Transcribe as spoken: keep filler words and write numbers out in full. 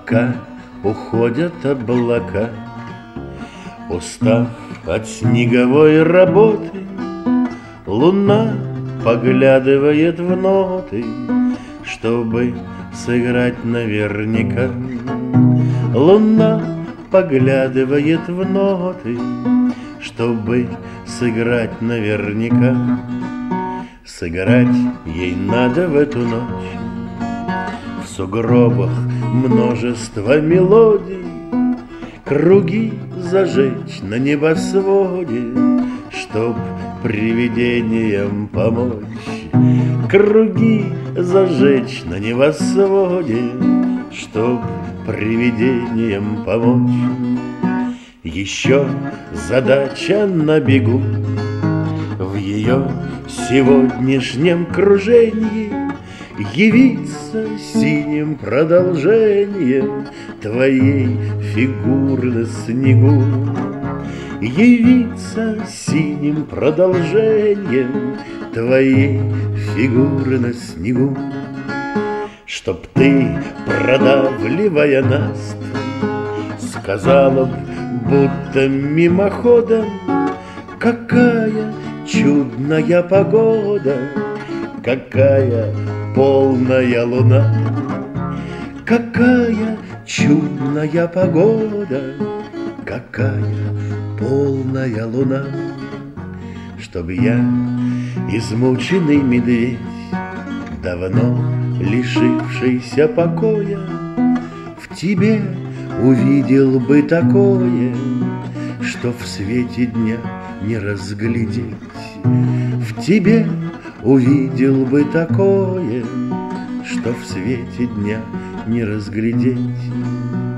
Пока уходят облака, устав от снеговой работы, луна поглядывает в ноты, чтобы сыграть наверняка. Луна поглядывает в ноты, чтобы сыграть наверняка. Сыграть ей надо в эту ночь. В сугробах множество мелодий, круги зажечь на небосводе, чтоб привидениям помочь. Круги зажечь на небосводе, чтоб привидениям помочь. Еще задача на бегу в ее сегодняшнем кружении явиться синим продолжением твоей фигуры на снегу. Явиться синим продолжением твоей фигуры на снегу. Чтоб ты, продавливая наст, сказала б, будто мимоходом: какая чудная погода, какая полная луна, какая чудная погода, какая полная луна. Чтоб я, измученный медведь, давно лишившийся покоя, в тебе увидел бы такое, что в свете дня не разглядеть. В тебе увидел бы такое, что в свете дня не разглядеть.